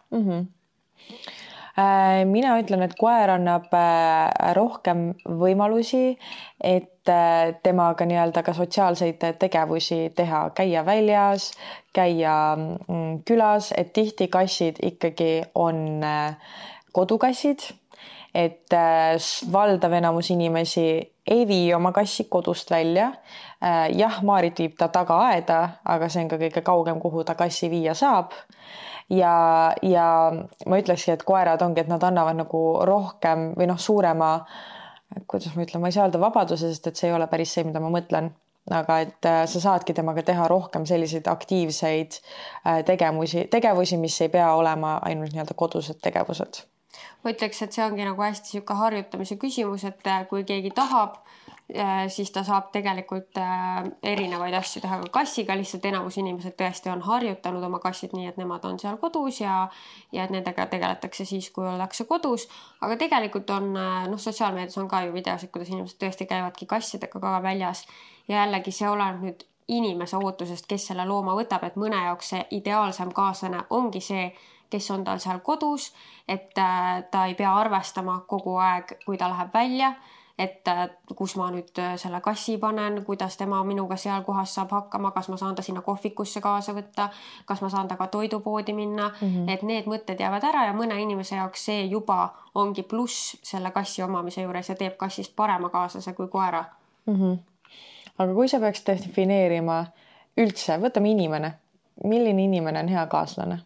Mina ütlen, et koer annab rohkem võimalusi, et temaga nii-öelda ka sotsiaalseid tegevusi teha, käia väljas, käia külas, et tihti kassid ikkagi on kodukassid, et valdav enamus inimesi ei vii oma kassi kodust välja. Jah, Maarit viib ta taga aeda, aga see on ka kõige kaugem, kuhu ta kassi viia saab. Ja ma ütlekski, et koerad ongi, et nad annavad nagu rohkem või suurema, kuidas ma ütlen, ma ei saa öelda vabaduse, sest et see ei ole päris see, mida ma mõtlen, aga et sa saadki temaga teha rohkem selliseid aktiivseid tegevusi, mis ei pea olema ainult nii-öelda kodused tegevused. Ma ütleks, et see ongi nagu hästi siuke harjutamise küsimus, et kui keegi tahab, siis ta saab tegelikult erinevaid asju teha ka kassiga, lihtsalt enamus inimesed tõesti on harjutanud oma kassid nii, et nemad on seal kodus ja et nendega tegeletakse siis, kui ollakse kodus, aga tegelikult on, sotsiaalmeedias on ka ju videosid, kuidas inimesed tõesti käivadki kassidega ka väljas ja jällegi see oleneb nüüd inimese ootusest, kes selle looma võtab, et mõne jaoks see ideaalsem kaaslane ongi see, kes on tal seal kodus, et ta ei pea arvestama kogu aeg, kui ta läheb välja, et kus ma nüüd selle kassi panen, kuidas tema minuga seal kohas saab hakkama, kas ma saan ta sinna kohvikusse kaasa võtta, kas ma saan ta ka toidupoodi minna, et need mõtted jäävad ära ja mõne inimese jaoks see juba ongi pluss selle kassi omamise juures ja teeb kassist parema kaaslase kui koera. Aga kui sa peaks defineerima üldse, võtame inimene, milline inimene on hea kaaslane?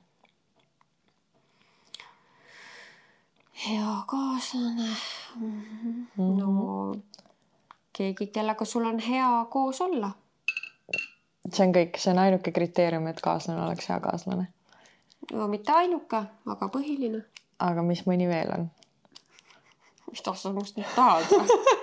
Hea kaaslane. No keegi, kellega sul on hea koos olla. See on kõik, see on ainuke kriteerium, et kaaslane oleks hea kaaslane. No mitte ainuke, aga põhiline. Aga mis mõni veel on? Mis ta sa must nüüd tahad?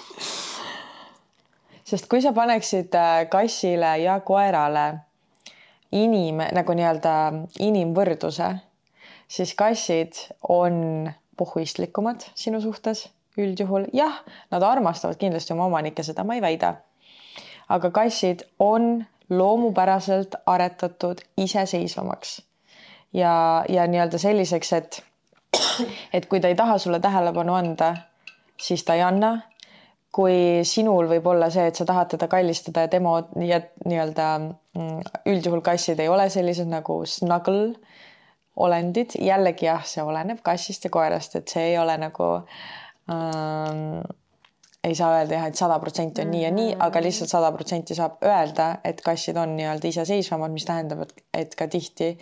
Sest kui sa paneksid kassile ja koerale nagu nii-öelda inimvõrduse, siis kassid on puhuistlikumad sinu suhtes üldjuhul. Jah, nad armastavad kindlasti oma omanikke, seda ma ei väida. Aga kassid on loomupäraselt aretatud iseseisvamaks. Ja nii-öelda selliseks, et kui ta ei taha sulle tähelepanu anda, siis ta ei anna. Kui sinul võib olla see, et sa tahad teda kallistada ja tema nii-öelda üldjuhul kassid ei ole sellised nagu snuggle olendid, jällegi jah, see oleneb kassist ja koerast, et see ei ole nagu ei saa öelda jah, et 100% on nii ja nii, aga lihtsalt 100% saab öelda, et kassid on nii-öelda iseseisvamad, mis tähendab, et ka tihti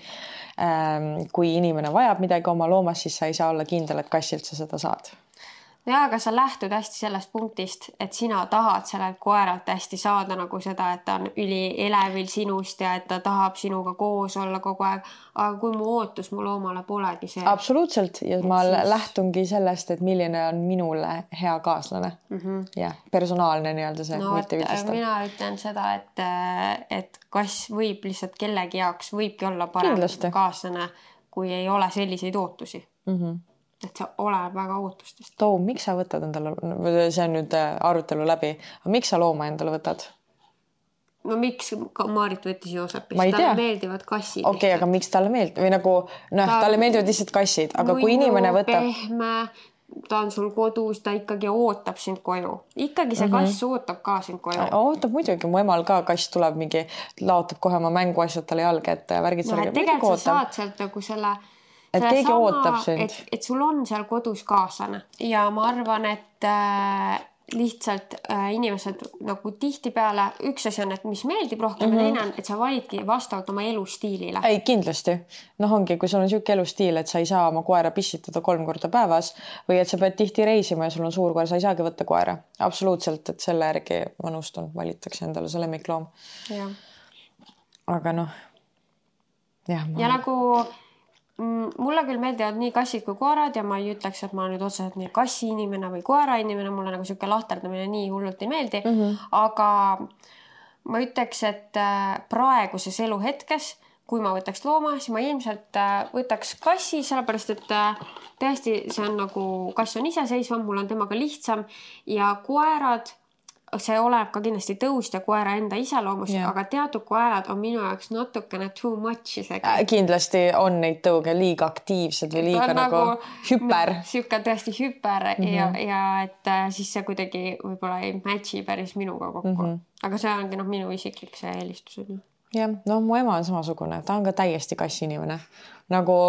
kui inimene vajab midagi oma loomast, siis sa ei saa olla kindel, et kassilt sa seda saad. Jaa, aga sa lähtud hästi sellest punktist, et sina tahad sellelt koeralt hästi saada nagu seda, et ta on ülielevil sinust ja et ta tahab sinuga koos olla kogu aeg. Aga kui mu ootus mu loomale polegi see. Absoluutselt. Ja ma lähtungi sellest, et milline on minule hea kaaslane. Ja personaalne nii-öelda see. No, mina ütlen seda, et kass võib lihtsalt kellegi jaoks võibki olla parem kaaslane, kui ei ole selliseid ootusi. Et see oleneb väga ootustest. Toom, miks sa võtad endale, see on nüüd arutelu läbi, aga miks sa looma endale võtad? No miks Maarit võttis Joosepist? Talle meeldivad kassid. Okei, aga miks talle meeldib? Või nagu, talle meeldivad lihtsalt kassid, aga kui inimene võtab... Pehme, ta on sul kodus, ta ikkagi ootab sind koju. Ikkagi see kass ootab ka sind koju. Ootab muidugi, mu emal ka kass tuleb mingi, laotab kohe oma mänguasjad talle jalga, et värgid sarga. Tegelikult sa saad sealt nagu selle... Et keegi ootab sind. Et sul on seal kodus kaaslane ja ma arvan, et lihtsalt inimesed nagu tihtipeale üks asi on, et mis meeldib rohkem ja teine on, et sa validki vastavalt oma elustiilile. Ei, kindlasti. Ongi, kui sul on siuke elustiil, et sa ei saa oma koera pissitada 3 korda päevas või et sa pead tihti reisima ja sul on suur koer, sa ei saagi võtta koera. Absoluutselt, et selle järgi ma nõustun, valitaks endale see lemmikloom. Ja. Aga Ja nagu... Mulle küll meeldivad nii kassid kui koerad ja ma ei ütleks, et ma nüüd otseselt nii kassi inimene või koera inimene, mulle nagu siuke lahterdamine nii hullult ei meeldi, aga ma ütleks, et praeguses eluhetkes, kui ma võtaks looma, siis ma ilmselt võtaks kassi, sellepärast et tõesti see on nagu, kass on iseseisvam, mul on temaga lihtsam ja koerad, see oleneb ka kindlasti tõust ja koera enda iseloomust, aga teatud koerad on minu jaoks natukene too much isegi. Kindlasti on neid tõuge liiga aktiivsed või liiga nagu hüper. Siuke tõesti hüper ja et siis see kuidagi võib-olla ei matchi päris minuga kokku. Aga see ongi minu isiklik see eelistus. Jah, mu ema on samasugune, ta on ka täiesti kassinimene. Nagu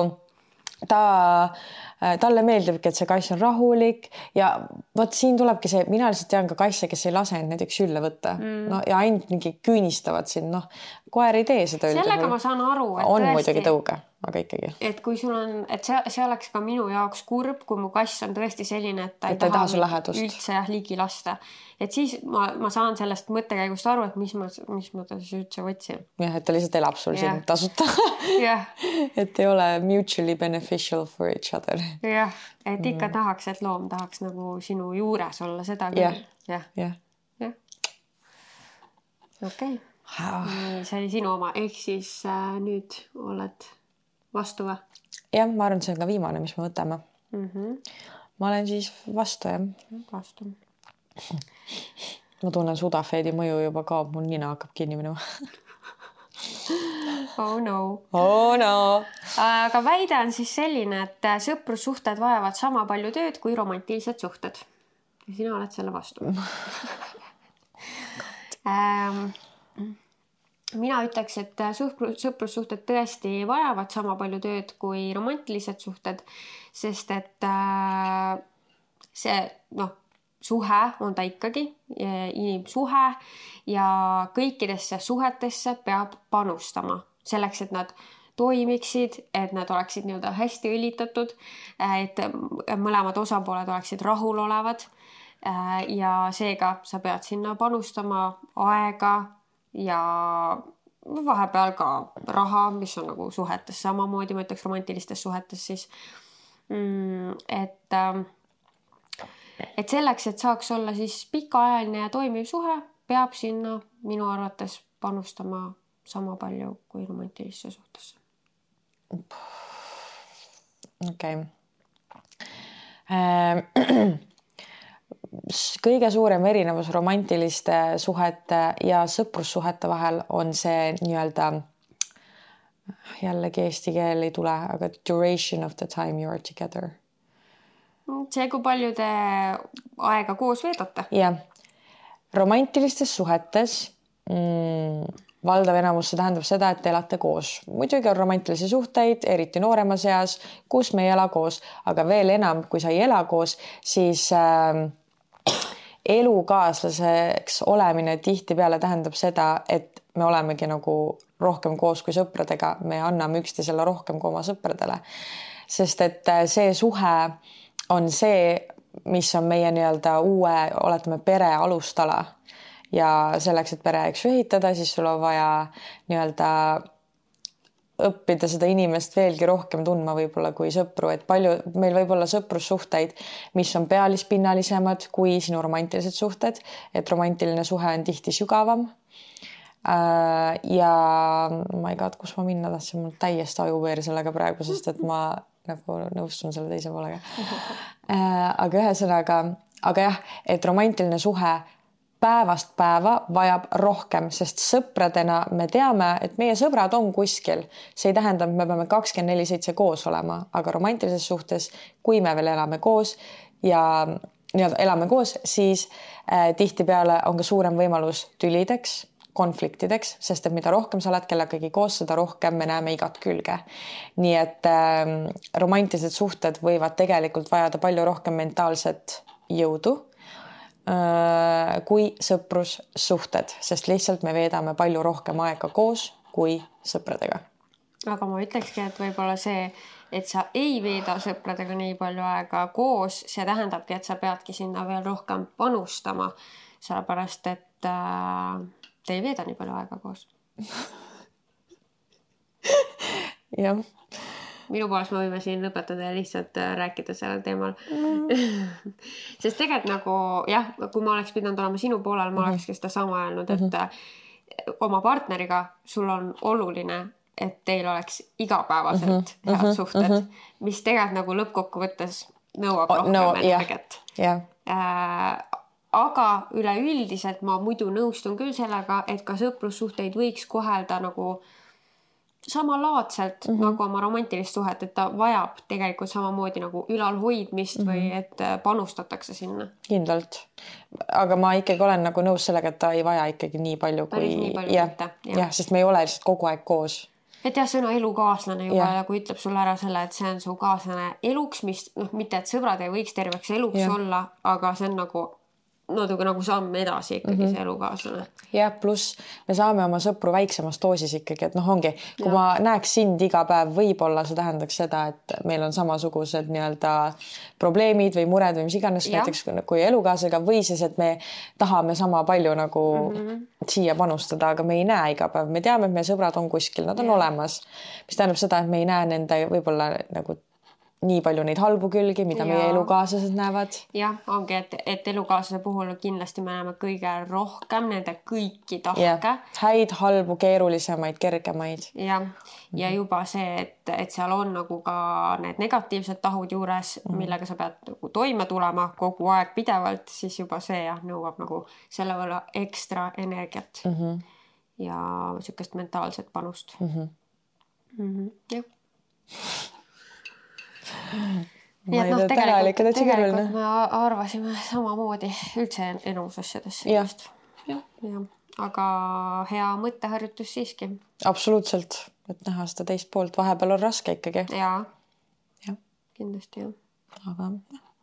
talle meeldibki, et see kass on rahulik ja vot siin tulebki see, mina lihtsalt tean ka kasse, kes ei lase end näiteks sülle võtta. Ja ainult mingi küünistavad siin, koer ei tee seda üldjuhul. Sellega ma saan aru, et on muidugi tõuge, aga ikkagi. Et kui sul on, et see oleks ka minu jaoks kurb, kui mu kass on tõesti selline, et ta ei taha üldse ligi lasta. Et siis ma saan sellest mõttekäigust aru, et mis ma ta siis üldse võtsin. Jah, et ta lihtsalt elab sul siin tasuta. Et ei ole mutually beneficial for each other. Jah, et ikka tahaks, et loom tahaks nagu sinu juures olla seda küll. Jah. Okei. See oli sinu oma, ehk siis nüüd oled vastu või? Jah, ma arvan, see on ka viimane, mis me võtame. Ma olen siis vastu, jah. Vastu. Ma tunnen sudafeedi mõju juba kaob, mul nina hakkab kinni minema. Oh no. Oh no. Aga väide on siis selline, et sõprussuhted vajavad sama palju tööd kui romantilised suhted. Ja sina oled selle vastu. Mina ütleks, et sõprussuhted tõesti vajavad sama palju tööd kui romantilised suhted, sest et see, suhe on ta ikkagi, inimsuhe ja kõikidesse suhetesse peab panustama selleks, et nad toimiksid, et nad oleksid nii-öelda hästi õlitatud, et mõlemad osapooled oleksid rahulolevad ja seega sa pead sinna panustama aega ja vahepeal ka raha, mis on nagu suhetes samamoodi, ma ütleks romantilistes suhetes siis, et selleks, et saaks olla siis pikaajaline ja toimiv suhe, peab sinna minu arvates panustama sama palju kui romantilisse suhtesse. Okei. Kõige suurem erinevus romantiliste suhete ja sõprussuhete vahel on see nii-öelda, jällegi eesti keel ei tule, aga duration of the time you are together. See, kui palju te aega koos veedate? Jah. Romantilistes suhetes valdav enamus see tähendab seda, et te elate koos. Muidugi on romantilisi suhteid, eriti nooremas eas, kus me ei ela koos, aga veel enam, kui sa ei ela koos, siis elukaaslaseks olemine tihtipeale tähendab seda, et me olemegi nagu rohkem koos kui sõpradega, me anname üksteisele rohkem kui oma sõpradele. Sest et see suhe on see, mis on meie nii-öelda uue, oletame, pere alustala ja selleks, et pere ehitada, siis sul on vaja nii-öelda õppida seda inimest veelgi rohkem tundma võib-olla kui sõpru, et palju meil võib olla sõprussuhteid, mis on pealispinnalisemad kui sinu romantilised suhted, et romantiline suhe on tihti sügavam. Ja ma ei tea, kus ma minna tahtsin, mul täiesti ajuveer sellega praegu, sest et ma nagu nõustun selle teise poolega. Aga ühesõnaga, aga jah, et romantiline suhe päevast päeva vajab rohkem, sest sõpradena me teame, et meie sõbrad on kuskil. See ei tähenda, et me peame 24/7 koos olema, aga romantilises suhtes, kui me veel elame koos ja elame koos, siis tihtipeale on ka suurem võimalus tülideks, konfliktideks, sest et mida rohkem sa oled kellegagi koos, seda rohkem me näeme igat külge. Nii et romantilised suhted võivad tegelikult vajada palju rohkem mentaalset jõudu kui sõprussuhted, sest lihtsalt me veedame palju rohkem aega koos kui sõpradega. Aga ma ütlekski, et võib-olla see, et sa ei veeda sõpradega nii palju aega koos, see tähendabki, et sa peadki sinna veel rohkem panustama, sellepärast et te ei veeda nii palju aega koos. Jah. Minu poolest me võime siin lõpetada ja lihtsalt rääkida sellel teemal. Sest tegelikult nagu, jah, kui ma oleks pidanud olema sinu poolel, ma olekski seda sama öelnud, et oma partneriga sul on oluline, et teil oleks igapäevaselt head suhted, mis tegelikult nagu lõppkokkuvõttes nõuab rohkem energiat. Aga üleüldiselt ma muidu nõustun küll sellega, et ka sõprussuhteid võiks kohelda nagu samalaadselt nagu oma romantilist suhet, et ta vajab tegelikult samamoodi nagu ülalhoidmist või et panustatakse sinna. Kindlalt. Aga ma ikkagi olen nagu nõus sellega, et ta ei vaja ikkagi nii palju kui... Nii palju jah, sest me ei ole lihtsalt kogu aeg koos. Et jah, sõna elukaaslane juba ja kui ütleb sulle ära selle, et see on su kaaslane eluks, mis mitte, et sõbrad ei võiks terveks eluks olla, aga see on nagu natuke nagu samm edasi ikkagi see elukaaslane. Ja pluss me saame oma sõpru väiksemas doosis ikkagi, et ongi, kui ma näeks sind iga päev, võib-olla see tähendaks seda, et meil on samasugused nii-öelda probleemid või mured või mis iganes näiteks kui elukaaslasega või siis, et me tahame sama palju nagu siia panustada, aga me ei näe iga päev. Me teame, et meie sõbrad on kuskil, nad on olemas, mis tähendab seda, et me ei näe nende võib-olla nagu nii palju neid halbu külgi, mida meie elukaaslased näevad. Jah, ongi, et elukaaslase puhul kindlasti me näeme kõige rohkem nende kõiki tahke. Häid, halbu, keerulisemaid, kergemaid. Ja juba see, et seal on nagu ka need negatiivsed tahud juures, millega sa pead nagu toime tulema kogu aeg pidevalt, siis juba see nõuab nagu selle võrra ekstra energiat ja sükest mentaalset panust. Jah. Ma ei tea, tegelikult me arvasime samamoodi üldse enamus asjadest. Aga hea mõtteharjutus siiski. Absoluutselt, et näha seda teist poolt. Vahepeal on raske ikkagi. Jaa. Kindlasti jah. Aga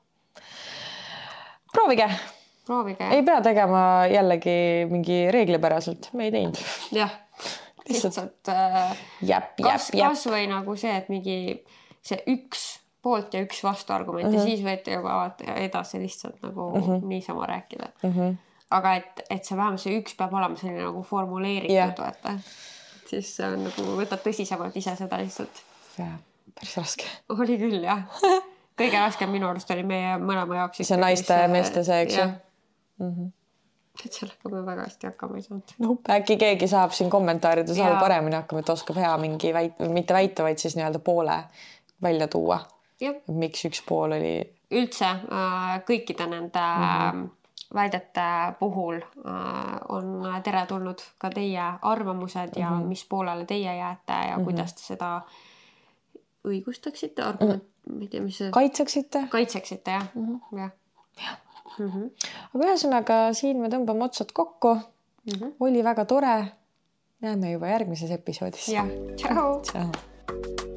proovige. Ei pea tegema jällegi mingi reeglipäraselt. Me ei teinud. Jah. Lihtsalt kas või nagu see, et mingi see üks poolt ja üks vastuargument ja siis võite juba edasi lihtsalt nagu niisama rääkida. Aga et see vähemalt see üks peab olema selline nagu formuleeritud, vaata. Siis on nagu võtad tõsisemalt ise seda lihtsalt. Jah, päris raske. Oli küll, jah. Kõige raskem minu arust oli meie mõlema jaoks. See naiste ja meeste see, eks ju? Et sellega me väga hästi hakkama ei saanud. Äkki keegi saab siin kommentaarides all paremini hakkama, et oskab hea mingi mitte väita, vaid siis nii-öelda poole välja tuua. Miks üks pool oli? Üldse kõikide nende väidete puhul on teretulnud ka teie arvamused ja mis poolele teie jääte ja kuidas te seda õigustaksite, kaitseksite, jah. Aga ühesõnaga siin me tõmbame otsad kokku. oli väga tore. Näeme juba järgmises episoodis. jah, tšau. Tšau.